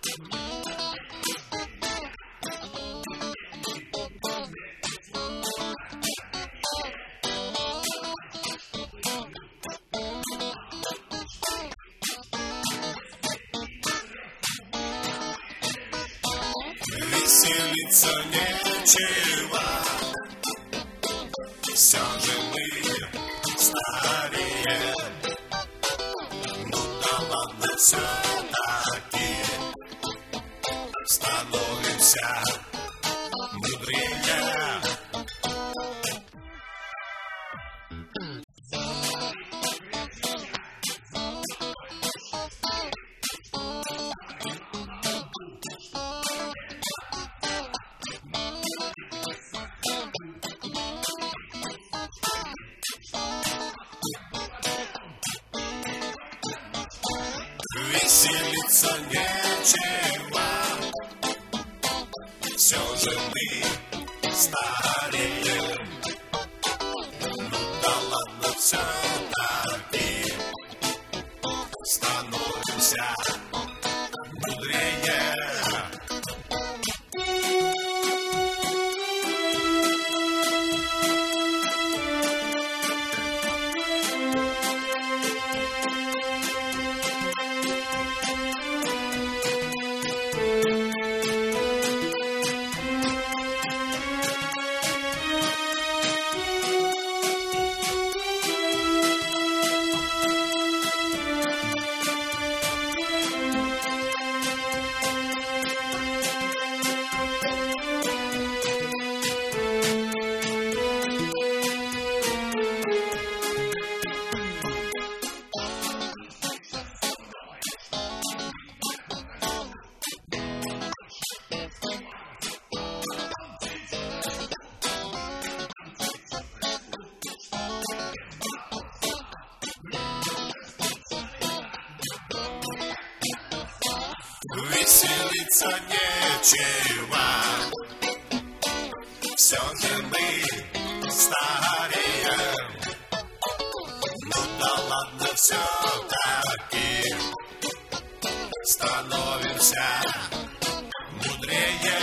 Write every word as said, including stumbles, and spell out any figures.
Веселиться нечего, все же мы стареем. Ну да ладно, все-таки становимся мудрее. Веселиться нечего, все же мы стареем. Ну да ладно, все-таки становимся мудрее. Веселиться нечего, все же мы стареем. Ну да ладно, все-таки становимся мудрее.